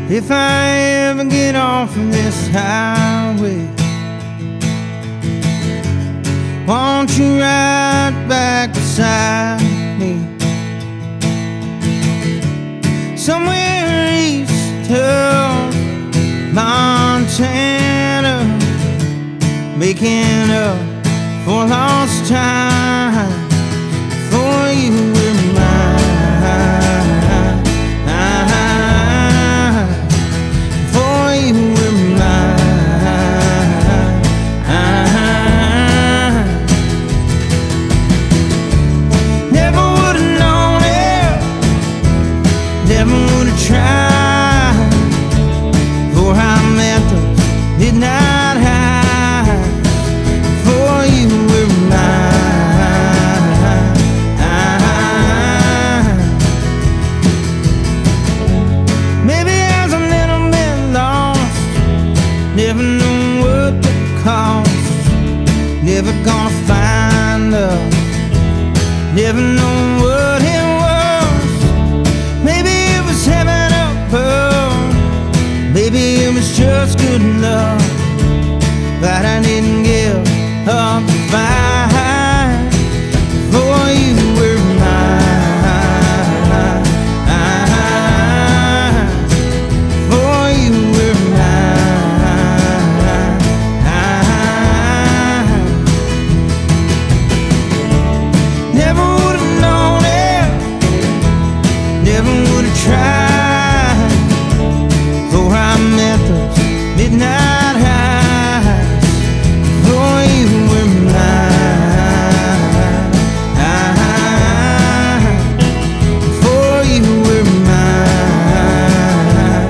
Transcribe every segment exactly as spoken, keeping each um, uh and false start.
If I ever get off of this highway, won't you ride back beside me? Somewhere east of Montana, making up for lost time. For you were mine, for you were mine. Never would have known it, never would have tried, for I met those midnight highs. For you were mine. Maybe I was a little bit lost, never knew what the cost, never gonna find love, never know what it was. Maybe it was heaven above, maybe it was just good enough, but I didn't give up the fight. For you were mine, for you were mine. Never would have known it, never would have tried, for I met those midnight highs. For you were mine, for you were mine.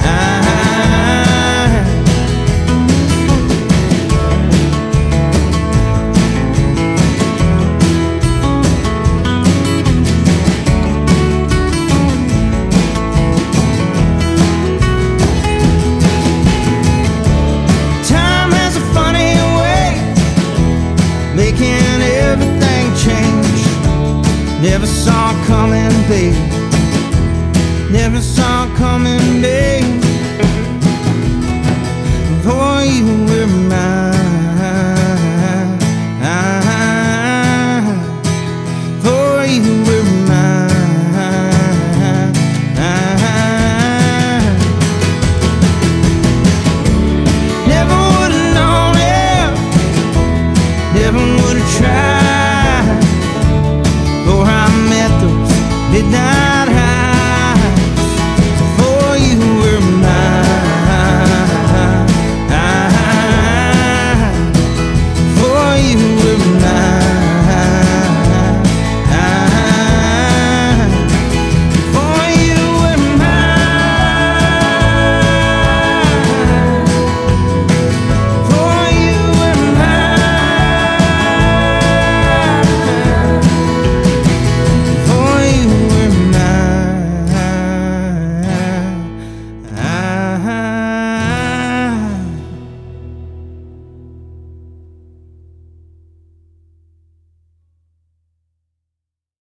Time has a funny way making everything change. Never saw coming, babe, never saw coming, babe. For you were mine.